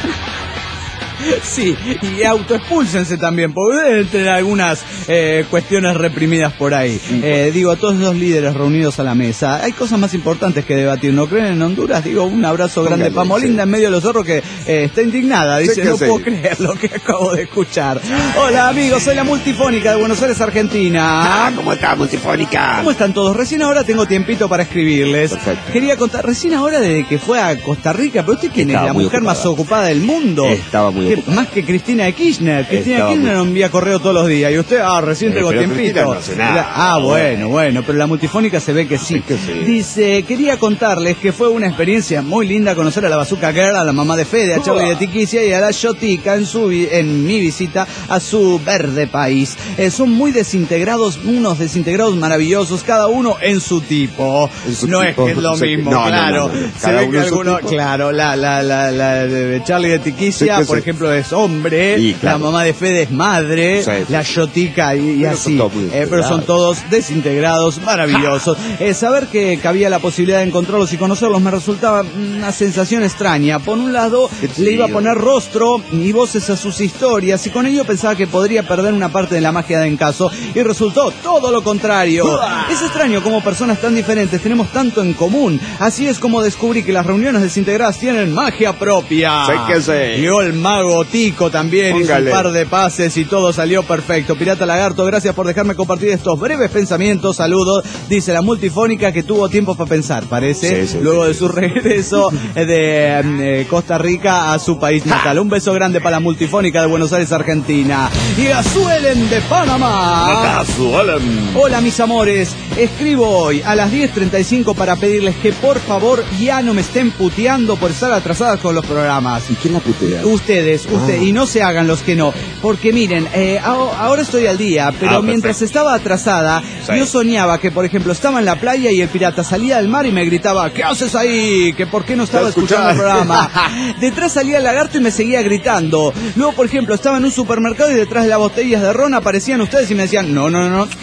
Sí, y autoexpúlsense también, porque deben tener algunas eh, cuestiones reprimidas por ahí. Eh, digo, a todos los líderes reunidos a la mesa, hay cosas más importantes que debatir, ¿no creen? En Honduras, digo, un abrazo grande
Póngale,
para Molinda
sí.
en medio de los zorros que eh, está indignada,
Sí
dice,
que
no
sí.
puedo creer lo que acabo de escuchar. Hola amigos, soy la Multifónica de Buenos Aires, Argentina.
Ah, ¿cómo está, Multifónica?
¿Cómo están todos? Recién ahora tengo tiempito para escribirles.
Perfecto.
Quería contar, recién ahora desde que fue a Costa Rica, pero usted quién
Estaba
es, la
muy
mujer más
ocupada.
ocupada del mundo.
Estaba muy
Que-
ocupada.
Más que Cristina de Kirchner. Cristina
Estaba
de Kirchner
muy-
envía correo todos los días. Y usted, ah, recién
Eh,
tengo
pero
tiempito.
Cristina no hace nada.
Ah, bueno, bueno, pero la Multifónica se ve que sí.
Sí que sí.
Dice, quería contarles que fue una experiencia muy linda conocer a la Bazooka Girl, a la mamá de Fede, a Charlie de Tiquicia y a la Yotica en, su, vi- en mi visita a su verde país. Eh, son muy desintegrados, unos desintegrados maravillosos, cada uno en su tipo.
En su
no
tipo,
es que es lo
sí,
mismo,
no, no,
claro.
no, no, no.
Se
Cada
ve
uno
que
en su
alguno,
tipo.
claro, la, la, la, la de Charlie de Tiquicia,
Sí que
por
sí.
ejemplo, es hombre,
Y, claro.
la mamá de Fede es madre,
Sí, sí.
la Yotica y, y
Pero
así.
son todos muy
Eh, pero son
desintegrados.
todos desintegrados, maravillosos. Eh, saber que cabía la posibilidad de encontrarlos y conocerlos me resultaba una sensación extraña. Por un lado,
Qué
le iba a
chido.
poner rostro y voces a sus historias, y con ello pensaba que podría perder una parte de la magia de Encaso, y resultó todo lo contrario. Es extraño cómo personas tan diferentes tenemos tanto en común. Así es como descubrí que las reuniones desintegradas tienen magia propia.
Sí que sí.
Llegó el mago luego Tico también
Póngale.
hizo un par de pases y todo salió perfecto. Pirata Lagarto, gracias por dejarme compartir estos breves pensamientos. Saludos, dice la multifónica que tuvo tiempo para pensar, parece,
sí, sí,
luego
sí,
de su regreso de eh, Costa Rica a su país natal. Un beso grande para la multifónica de Buenos Aires, Argentina. Y a Suelen de Panamá. Hola mis amores, escribo hoy a las diez treinta y cinco para pedirles que por favor ya no me estén puteando por estar atrasadas con los programas.
¿Y quién la putea?
Ustedes, ustedes,
Ah.
y no se hagan los que no, porque miren, eh, ahora, ahora estoy al día, pero
Ah,
mientras
perfecto.
estaba atrasada,
Sí.
yo soñaba que, por ejemplo, estaba en la playa y el pirata salía del mar y me gritaba, ¿qué haces ahí? Que por qué no estaba
Te
escuchando el
escuchaba.
programa. Detrás salía el lagarto y me seguía gritando. Luego, por ejemplo, estaba en un supermercado y detrás de las botellas de ron aparecían ustedes y me decían, no, no, no, no.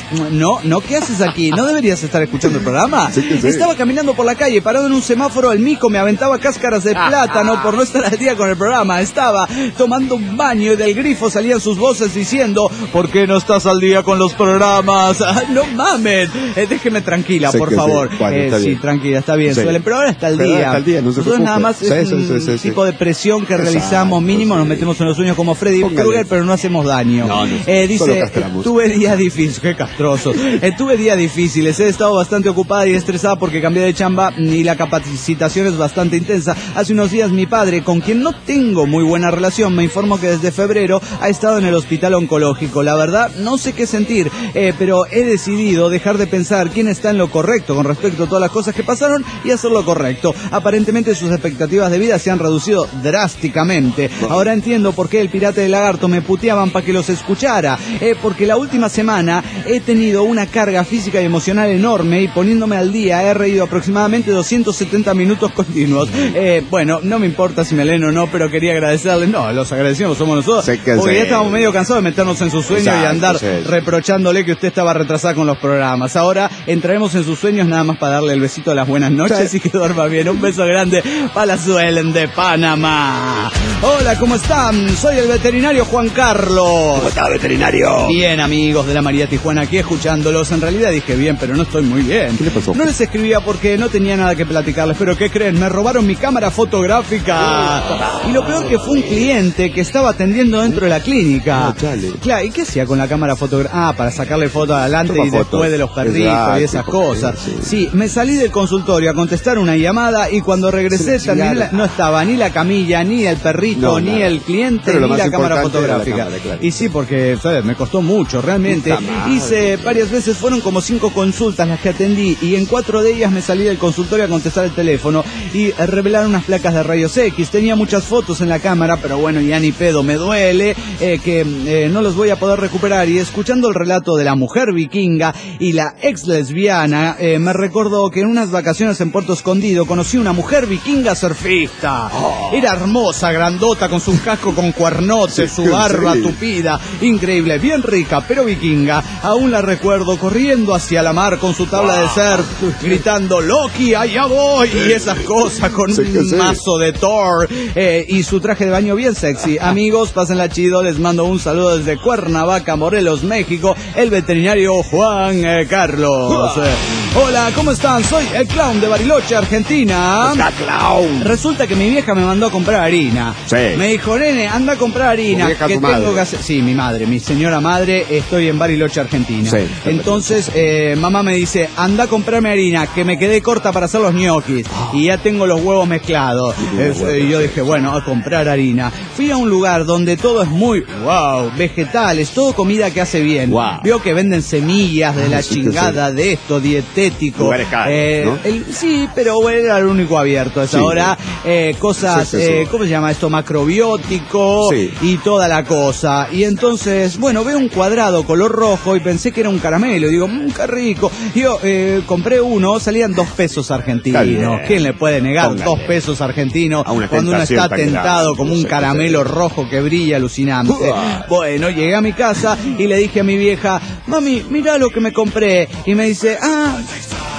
No, no, ¿qué haces aquí? ¿No deberías estar escuchando el programa?
Sí que sí.
Estaba caminando por la calle, parado en un semáforo, el mico me aventaba cáscaras de plátano por no estar al día con el programa. Estaba tomando un baño y del grifo salían sus voces diciendo, ¿por qué no estás al día con los programas? Ah, no mames, eh, déjeme tranquila,
Sí
por
que sí.
favor.
Bueno,
Eh,
está
sí,
bien.
tranquila, está bien,
Sí.
Suelen, pero ahora está al
Pero
día.
ahora está al día, no se
Nosotros
preocupe.
nada más es
Sí, sí,
un
sí, sí, sí.
tipo de presión que
Exacto,
realizamos mínimo, nos
sí.
metemos en los sueños como Freddy
Póngale.
Krueger, pero no hacemos daño.
No, no,
Eh,
solo
dice,
castramos.
tuve días difíciles, qué castroso. Eh, tuve días difíciles, he estado bastante ocupada y estresada porque cambié de chamba y la capacitación es bastante intensa. Hace unos días mi padre, con quien no tengo muy buena relación, me informó que desde febrero ha estado en el hospital oncológico. La verdad, no sé qué sentir, eh, pero he decidido dejar de pensar quién está en lo correcto con respecto a todas las cosas que pasaron y hacer lo correcto. Aparentemente sus expectativas de vida se han reducido drásticamente. Ahora entiendo por qué el pirata y el lagarto me puteaban para que los escuchara, eh, porque la última semana he tenido una carga física y emocional enorme y poniéndome al día he reído aproximadamente doscientos setenta minutos continuos. Eh, bueno, no me importa si me leen o no, pero quería agradecerles. No, los agradecemos somos nosotros,
Sí que
porque
sí.
ya estábamos medio cansados de meternos en sus sueños y
Exacto,
andar
sí.
reprochándole que usted estaba retrasada con los programas. Ahora entraremos en sus sueños nada más para darle el besito de las buenas noches y que duerma bien. Un beso grande para la Suelen de Panamá. Hola, ¿cómo están? Soy el veterinario Juan Carlos.
¿Cómo está, veterinario?
Bien, amigos de la María Tijuana, aquí escuchándolos. En realidad dije bien, pero no estoy muy bien.
¿Qué le pasó?
No les escribía porque no tenía nada que platicarles, pero ¿qué creen? Me robaron mi cámara fotográfica. Y lo peor que fue un cliente que estaba atendiendo dentro de la clínica.
Ah, chale.
Claro, ¿y qué hacía con la cámara fotográfica? Ah, para sacarle fotos adelante
Toma
y después
fotos.
de los perritos
Exacto,
y esas
porque,
cosas.
sí.
Sí, me salí del consultorio a contestar una llamada y cuando regresé
Se la
también
chingaron.
la- no estaba ni la camilla, ni el perrito,
No,
ni
nada.
el cliente,
Pero lo
ni
más
la cámara
importante era la
fotográfica.
cámara, claro.
Y sí, porque ¿sabes? Me costó mucho, realmente.
Puta madre.
Hice varias veces, fueron como cinco consultas las que atendí y en cuatro de ellas me salí del consultorio a contestar el teléfono y eh, revelaron unas placas de rayos X. Tenía muchas fotos en la cámara, pero bueno, ya ni pedo, me duele eh, que eh, no los voy a poder recuperar. Y escuchando el relato de la mujer vikinga y la ex lesbiana, eh, me recordó que en unas vacaciones en Puerto Escondido conocí una mujer vikinga surfista. Era hermosa, grandota, con su casco con cuernotes, su barba
sí.
tupida, increíble, bien rica, pero vikinga. Aún la recuerdo corriendo hacia la mar con su tabla de surf, gritando Loki, allá voy, y esas cosas con
Sí que
un
sí.
mazo de Thor eh, y su traje de baño bien sexy. Amigos, pásenla chido, les mando un saludo desde Cuernavaca, Morelos, México, el veterinario Juan eh, Carlos. Eh, hola, ¿cómo están? Soy el clown de Bariloche, Argentina.
Está clown.
Resulta que mi vieja me mandó a comprar harina.
Sí.
Me dijo, nene, anda a comprar harina.
Tu vieja,
que
tu
tengo
madre.
que hacer. Sí, mi madre, mi señora madre, estoy en Bariloche, Argentina.
Sí,
Entonces, eh, mamá me dice, anda a comprarme harina, que me quedé corta para hacer los ñoquis. Y ya tengo los huevos mezclados. Es, eh, y yo dije, bueno, a comprar harina. Fui a un lugar donde todo es muy, wow, vegetales, todo comida que hace bien.
Wow.
Vio que venden semillas de
Ah,
la
sí que
chingada de esto, dietético.
Lugares caros,
Eh,
¿no?
el- sí, pero bueno, era el único abierto a esa
Sí.
hora. Eh, cosas,
Sí, sí, sí.
eh, ¿cómo se llama esto? Macrobiótico
Sí.
y toda la cosa. Y entonces, bueno, veo un cuadrado color rojo y pensé que era un caramelo. Digo, mmm, qué rico. Yo eh, compré uno, salían dos pesos argentinos.
Está bien.
¿Quién le puede negar
Póngale.
dos pesos argentinos
A una
cuando uno
tentación
está
tan
tentado
grande?
como
No
un
sé,
caramelo
no sé.
rojo que brilla alucinante?
Uah.
Bueno, llegué a mi casa y le dije a mi vieja, mami, mira lo que me compré. Y me dice, ah,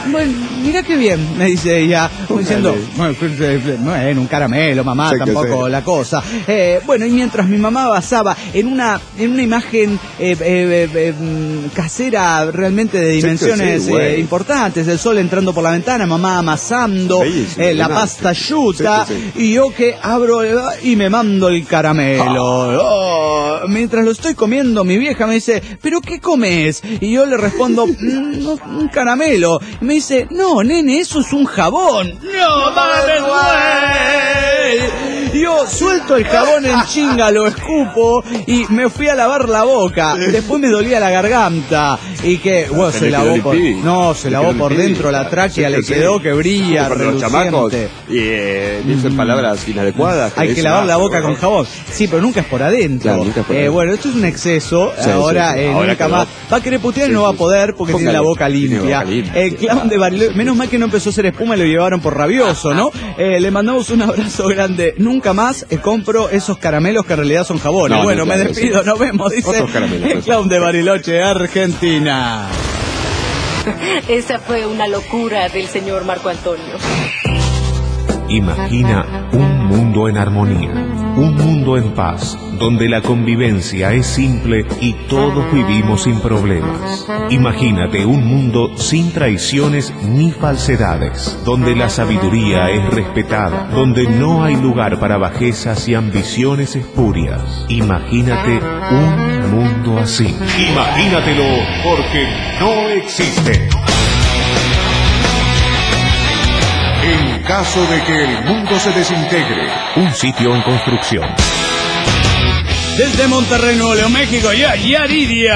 bueno, mira qué bien, me dice ella, como diciendo, bueno, un caramelo, mamá, sí, tampoco la cosa. Eh, bueno, y mientras mi mamá basaba en una en una imagen eh, eh, eh, casera realmente de dimensiones sí, sí, eh, importantes, el sol entrando por la ventana, mamá amasando eh, la pasta yuta, sí, sí, sí. y yo que abro y me mando el caramelo. Oh. Oh. Mientras lo estoy comiendo, mi vieja me dice, ¿pero qué comes? Y yo le respondo, mm, un caramelo. Y me dice, no, nene, eso es un jabón. No, mames, güey. Yo suelto el jabón en chinga, lo escupo y me fui a lavar la boca. Después me dolía la garganta y que, bueno, se lavó por, no, se lavó por dentro la tráquea, le quedó que brilla, reluciente.
Y eh, dicen palabras inadecuadas.
Hay que lavar la boca con jabón. Sí, pero nunca es por adentro. Claro, nunca es por eh, bueno, esto es un exceso. Sí, ahora, sí, sí. Eh, ahora nunca más. Va a querer putear y sí, no va a poder porque tiene la boca limpia. Boca limpia el clown sí, de Bariloche, menos mal que no empezó a hacer espuma y lo llevaron por rabioso, ¿no? Eh, le mandamos un abrazo grande. Nunca más eh, compro esos caramelos que en realidad son jabones. No, bueno, no, claro, me despido, sí. Nos vemos, dice el clown de Bariloche, Argentina.
Esa fue una locura del señor Marco Antonio.
Imagina un mundo en armonía, un mundo en paz, donde la convivencia es simple y todos vivimos sin problemas. Imagínate un mundo sin traiciones ni falsedades, donde la sabiduría es respetada, donde no hay lugar para bajezas y ambiciones espurias. Imagínate un mundo así. Imagínatelo, porque no existe.
En caso de que el mundo se desintegre,
un sitio en construcción.
Desde Monterrey, Nuevo León, México, ya, Yaridia.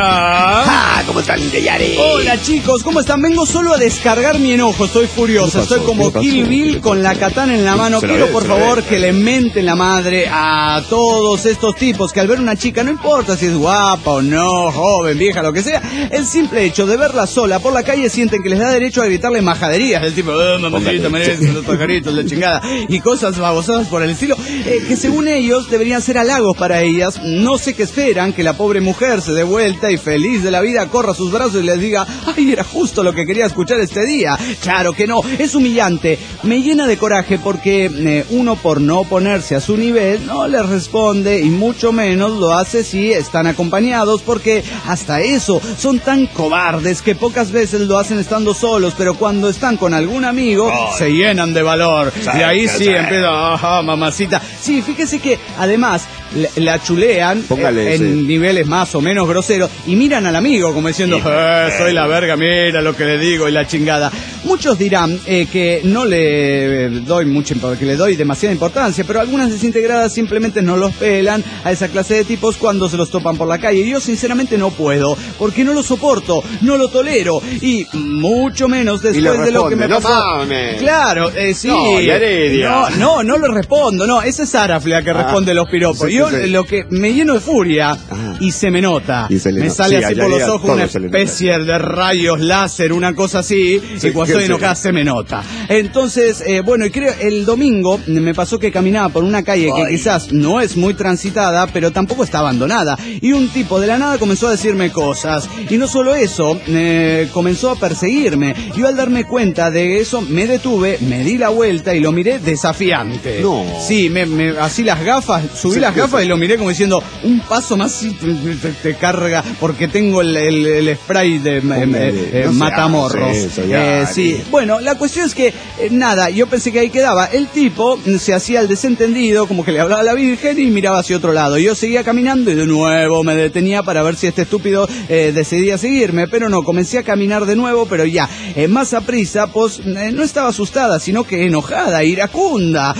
Ah, ¿cómo están, Yari?
Hola, chicos, ¿cómo están? Vengo solo a descargar mi enojo, estoy furioso, estoy como Kill Bill con la katana en la mano. Quiero, por favor, que le menten la madre a todos estos tipos que al ver una chica, no importa si es guapa o no, joven, vieja, lo que sea, el simple hecho de verla sola por la calle sienten que les da derecho a gritarle majaderías, del tipo, oh, mamacita, merecen los pajaritos de chingada, y cosas babosadas por el estilo, eh, que según ellos deberían ser halagos para ellas. No sé qué esperan, que la pobre mujer se dé vuelta y feliz de la vida corra a sus brazos y les diga, ay, era justo lo que quería escuchar este día. Claro que no, es humillante. Me llena de coraje porque eh, uno, por no ponerse a su nivel, no les responde y mucho menos lo hace si están acompañados, porque hasta eso son tan cobardes que pocas veces lo hacen estando solos, pero cuando están con algún amigo oh, se llenan de valor. Sí, y ahí sí, sí empieza, ajá, mamacita. Sí, fíjese que además la, la chulea Póngale, en sí. niveles más o menos groseros y miran al amigo como diciendo, sí, eh, soy la verga, mira lo que le digo y la chingada. Muchos dirán eh, que no le doy mucha, que le doy demasiada importancia, pero algunas desintegradas simplemente no los pelan a esa clase de tipos cuando se los topan por la calle. Y yo sinceramente no puedo, porque no lo soporto, no lo tolero y mucho menos después responde, de lo que me
no
pasó.
Mames.
Claro, eh, sí.
No, no,
no, no lo respondo, no, esa es Saraf la que ah, responde los piropos. Sí, yo sí, sí. Lo que me lleno de furia ah. y se me nota. Se me no. sale sí, así por los ojos una especie de rayos láser, una cosa así, sí, y cuando estoy enojada se me nota. Entonces, eh, bueno, y creo el domingo me pasó que caminaba por una calle Ay. que quizás no es muy transitada, pero tampoco está abandonada. Y un tipo de la nada comenzó a decirme cosas. Y no solo eso, eh, comenzó a perseguirme. Yo al darme cuenta de eso me detuve, me di la vuelta y lo miré desafiante.
No.
Sí, me, me, así las gafas, subí sí, las gafas sí. y lo miré como diciendo, un paso más y te, te carga, porque tengo el, el, el spray de eh, eh, no matamorros. Eso, ya, eh, sí, eh. Bueno, la cuestión es que, eh, nada, yo pensé que ahí quedaba. El tipo se hacía el desentendido, como que le hablaba a la Virgen y miraba hacia otro lado. Yo seguía caminando y de nuevo me detenía para ver si este estúpido eh, decidía seguirme, pero no, comencé a caminar de nuevo, pero ya, eh, más a prisa, pues eh, no estaba asustada, sino que enojada, iracunda,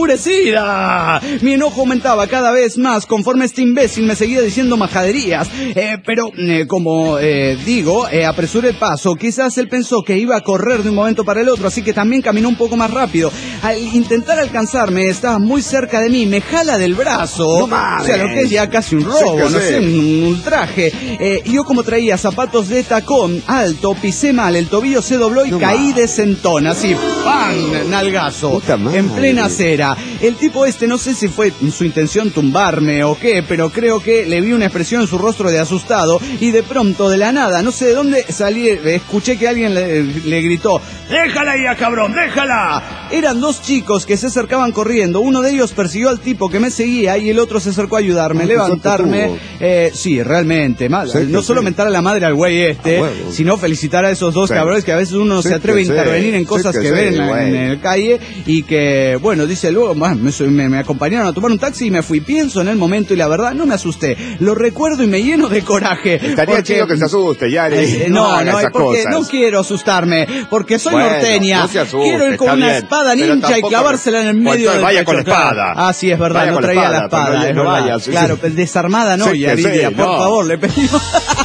enfurecida. Mi enojo aumentaba cada vez más conforme este imbécil me seguía diciendo majaderías, eh, pero eh, como eh, digo, eh, apresuré el paso. Quizás él pensó que iba a correr de un momento para el otro, así que también caminó un poco más rápido. Al intentar alcanzarme, estaba muy cerca de mí, me jala del brazo, no o sea, lo que es ya casi un robo, sí, no sé, un ultraje. Eh, yo como traía zapatos de tacón alto, pisé mal, el tobillo se dobló y no caí de sentón, así, ¡pam! Nalgazo, en plena acera. El tipo este, no sé si fue su intención tumbarme o qué, pero creo que le vi una expresión en su rostro de asustado y de pronto, de la nada, no sé de dónde salí, escuché que alguien le, le gritó: ¡déjala ya, cabrón, déjala! Eran dos chicos que se acercaban corriendo. Uno de ellos persiguió al tipo que me seguía y el otro se acercó a ayudarme, levantarme. Eh, sí, realmente. Mal, sí, no solo sí. mentar a la madre al güey este, ah, bueno. sino felicitar a esos dos sí. cabrones que a veces uno no sí, se atreve a intervenir sí. en cosas sí, que, que ven sí, en, en el calle y que, bueno, dice luego, me, me, me acompañaron a tomar un taxi y me fui. Pienso en el momento y la verdad no me asusté. Lo recuerdo y me lleno de coraje.
Estaría porque, chido que se asuste, ya.
Eh, no, no, no porque cosas. no quiero asustarme, porque soy bueno, norteña. No asuste, quiero ir con una bien, espada ninja y clavársela en el medio
del
vaya
pecho, con la espada.
Claro. Ah, sí, es verdad,
vaya
no traía la espada. No, es no vaya, sí, claro, sí. desarmada no, sí, y Aridia, sí, por no. favor, le pedimos.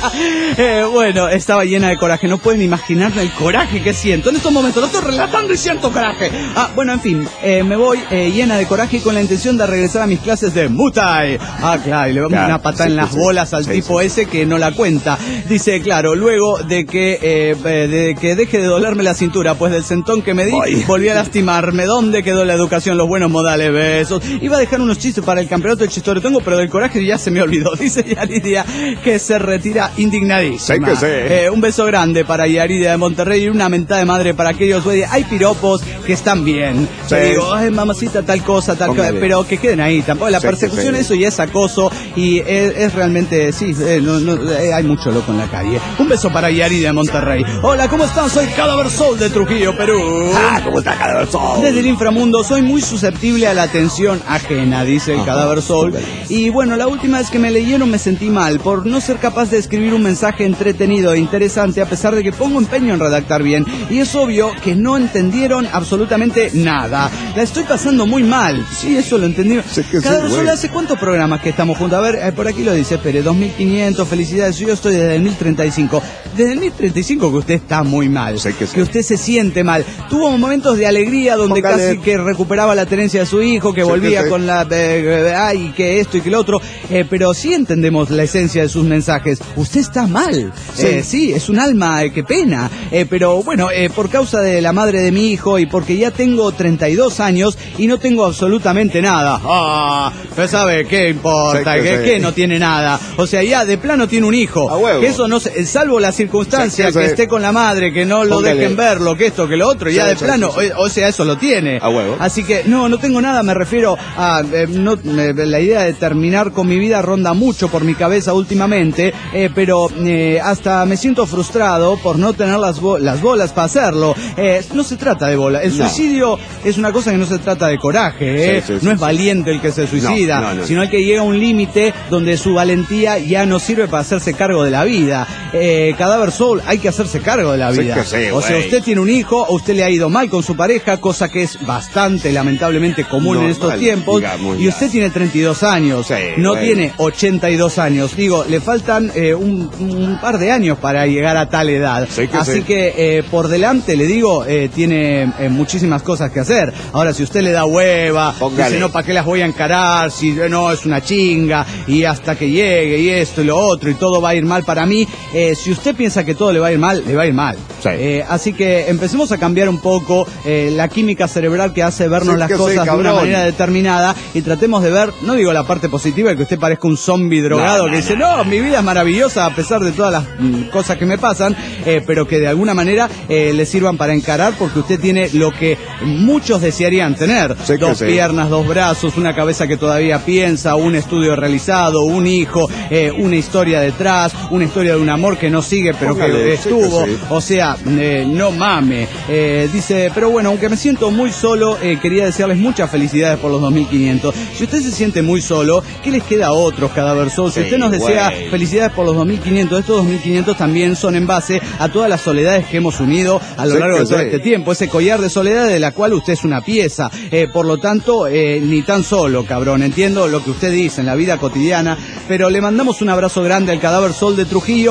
eh, bueno, estaba llena de coraje, no pueden imaginar el coraje que siento. En estos momentos lo estoy relatando y siento coraje. Ah, bueno, en fin, eh, me voy eh, llena de coraje y con la intención de regresar a mis clases de Muay Thai. Ah, claro, y le damos claro, una patada sí, en las sí, bolas al sí, tipo sí, ese sí. que no la cuenta. Dice, claro, luego de que eh, de que deje de dolerme la cintura, pues del sentón que me di, Voy. volví a lastimarme. ¿Dónde quedó la educación, los buenos modales, besos? Iba a dejar unos chistes para el campeonato de chistoretongo, pero del coraje ya se me olvidó. Dice Yaridia que se retira indignadísima.
Sí que sí.
Eh, un beso grande para Yaridia de Monterrey y una mentada de madre para aquellos, güey. Hay piropos que están bien. Sí. Yo digo, ay, mamacita, tal cosa, tal cosa, pero que queden ahí. Tampoco la sí, persecución, sí. eso ya es acoso y es, es realmente, sí, eh, no, no, eh, hay mucho loco en la calle. Un beso para Yaridia de Monterrey. Hola, ¿cómo están? Soy Cadáver Soul de Trujillo, Perú.
Ah, ¿cómo está Cadáver Soul?
Desde el inframundo soy muy susceptible a la atención ajena, dice el Ajá, Cadáver Soul. Y bueno, la última vez que me leyeron me sentí mal por no ser capaz de escribir un mensaje entretenido e interesante a pesar de que pongo empeño en redactar bien. Y es obvio que no entendieron absolutamente nada. La estoy pasando muy mal. Sí, eso lo entendí. Cadáver Soul, ¿hace cuántos programas que estamos juntos? A ver, eh, por aquí lo dice, espere, dos mil quinientos, felicidades. Yo estoy desde el mil treinta y cinco. Desde el mil treinta y cinco que usted está muy mal.
Sé que, sí.
que usted se siente mal. Tuvo momentos de alegría donde Póngale. casi que recuperaba la tenencia de su hijo, que sé volvía que sí. con la... Eh, eh, ay, que esto y que lo otro. Eh, pero sí entendemos la esencia de sus mensajes. Usted está mal. Sí, eh, sí es un alma, eh, qué pena. Eh, pero bueno, eh, por causa de la madre de mi hijo y porque ya tengo treinta y dos años y no tengo absolutamente nada. Ah, pero ¿sabe qué importa? Sí, que, que, que no tiene nada. O sea, ya de plano tiene un hijo.
A huevo.
Que eso no se, salvo la circunstancia sí, que, que esté con la madre, que no lo Póngale. dejen verlo, que esto, que lo otro, sí, ya de sí, plano, sí, sí. O, o sea, eso lo tiene.
A huevo.
Así que no, no tengo nada, me refiero a eh, no, eh, la idea de terminar con mi vida ronda mucho por mi cabeza últimamente, eh, pero eh, hasta me siento frustrado por no tener las, bo las bolas para hacerlo. Eh, no se trata de bola. El no. suicidio es una cosa que no se trata de coraje, eh. sí, sí, no sí, es valiente el que se suicida, no, no, no. sino el que llega a un límite donde su valentía ya no sirve para hacerse cargo de la vida. Eh, Cadáver Soul, hay que hacerse cargo de la vida.
Sí sí,
o sea, usted tiene un hijo, o usted le ha ido mal con su pareja, cosa que es bastante lamentablemente común no, en estos vale, tiempos, digamos, y usted ya. tiene treinta y dos años, sí, no wey. tiene ochenta y dos años. Digo, le faltan eh, un, un par de años para llegar a tal edad. Sí que Así sí. que eh, por delante, le digo, eh, tiene eh, muchísimas cosas que hacer. Ahora, si usted le da hueva, Póngale. dice, no, ¿para qué las voy a encarar? Si no, es una chinga, y hasta que llegue, y esto y lo otro, y todo va a ir mal para mí. Eh, si usted piensa que todo le va a ir mal, le va a ir mal. Sí. Eh, así que empecemos a cambiar un poco eh, la química cerebral que hace vernos sí, las cosas sí, de una manera determinada y tratemos de ver, no digo la parte positiva de que usted parezca un zombie drogado no, no, que dice, no, no, mi vida es maravillosa a pesar de todas las mm, cosas que me pasan, eh, pero que de alguna manera eh, le sirvan para encarar porque usted tiene lo que muchos desearían tener. Sí, dos sí. piernas, dos brazos, una cabeza que todavía piensa, un estudio realizado, un hijo, eh, una historia detrás, una historia de un amor que no sigue pero Póngale, que estuvo, sí, sí. o sea, eh, no mame. Eh, dice, pero bueno, aunque me siento muy solo, eh, quería desearles muchas felicidades por los dos mil quinientos. Si usted se siente muy solo, ¿qué les queda a otros, Cadáver Soul? Si sí, usted nos desea wey. felicidades por los dos mil quinientos, estos dos mil quinientos también son en base a todas las soledades que hemos unido a lo sí, largo de todo sí. este tiempo, ese collar de soledad de la cual usted es una pieza. Eh, por lo tanto, eh, ni tan solo, cabrón, entiendo lo que usted dice en la vida cotidiana, pero le mandamos un abrazo grande al Cadáver Soul de Trujillo.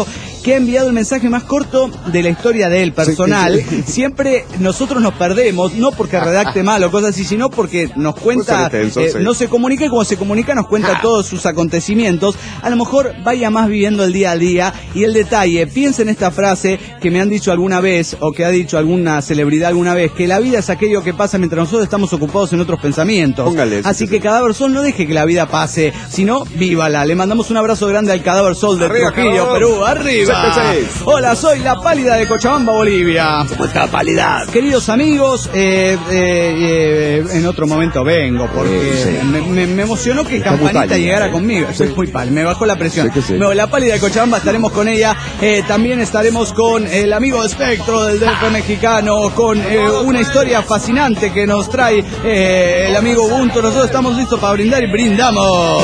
que ha enviado el mensaje más corto de la historia de él, personal. Sí, sí, sí. Siempre nosotros nos perdemos, no porque redacte mal o cosas así, sino porque nos cuenta, tenso, eh, sí. no se comunica y como se comunica nos cuenta ah. todos sus acontecimientos. A lo mejor vaya más viviendo el día a día. Y el detalle, piensen en esta frase que me han dicho alguna vez o que ha dicho alguna celebridad alguna vez, que la vida es aquello que pasa mientras nosotros estamos ocupados en otros pensamientos. Póngale, así sí, que sí. Cadáver Sol, no deje que la vida pase, sino vívala. Le mandamos un abrazo grande al Cadáver Sol de arriba, Trujillo, Perú. ¡Arriba! Sí, sí, sí. Hola, soy la pálida de Cochabamba, Bolivia. ¿Cómo está, pálida? Queridos amigos, eh, eh, eh, en otro momento vengo porque sí, sí. Me, me, me emocionó que está Campanita pálida, llegara eh. conmigo. Soy sí. muy pálida, me bajó la presión. Sí, sí. No, la pálida de Cochabamba, estaremos con ella. Eh, también estaremos con el amigo Espectro del D F mexicano, con eh, una historia fascinante que nos trae eh, el amigo Ubuntu. Nosotros estamos listos para brindar y brindamos.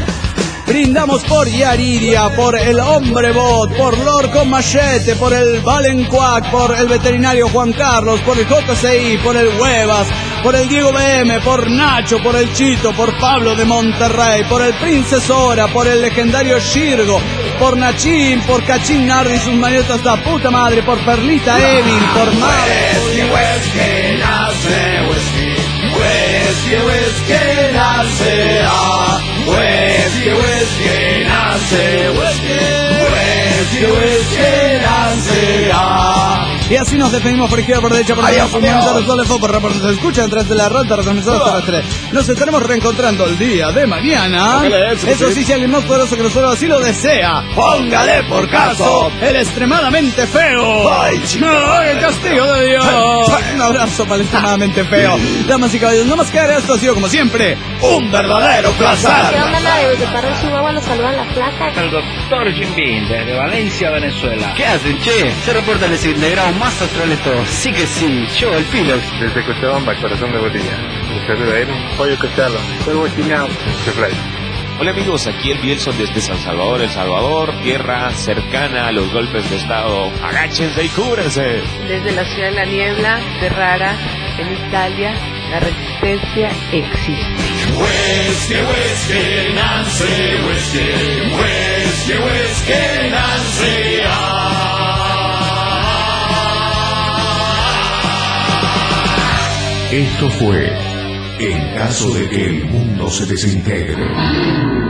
Brindamos por Yaridia, por el Hombre Bot, por Lord con Machete, por el Valencuac, por el veterinario Juan Carlos, por el J C I, por el Huevas, por el Diego B M, por Nacho, por el Chito, por Pablo de Monterrey, por el Princesora, por el legendario Shirgo, por Nachín, por Cachín Nardi y sus marionetas hasta puta madre, por Perlita Evil, por Mare. Whisky, whisky, nace, whisky, whisky, whisky, nace, ah, whisky, whisky, nace, whisky, whisky, whisky, nace, ah. Y así nos despedimos por izquierda, por derecha, por allá, por minutos, sol de fo, por reportes se escucha detrás de la rata, retransmisores terrestres. Nos estaremos reencontrando el día de mañana. Eso, eso sí, si alguien más poderoso que nosotros así lo desea, póngale por caso el extremadamente feo. ¡Ay, no, el castigo de Dios! Un abrazo para el extremadamente feo. Damas y caballeros, no más que esto ha sido como siempre un verdadero placer.
¿Qué onda, la de Parral, Chihuahua? Lo saludan la placa.
El doctor Jim Bean, de Valencia, Venezuela.
¿Qué hacen, che? Se reporta el desintegrado más astral de todos. Sí que sí, yo, el Pilox.
Desde Cochabamba, corazón de botella. Desde Aero, Pollo Costalo. Polvo Chinao. Cheflay.
Hola amigos, aquí el Bielson desde San Salvador, El Salvador, tierra cercana a los golpes de estado. Agáchense y cúbrense.
Desde la ciudad de la niebla, Ferrara, en Italia, la resistencia existe.
Whisky, whisky, Nancy, whisky, whisky, whisky, Nancy, ah. Esto fue En caso de que el mundo se desintegre.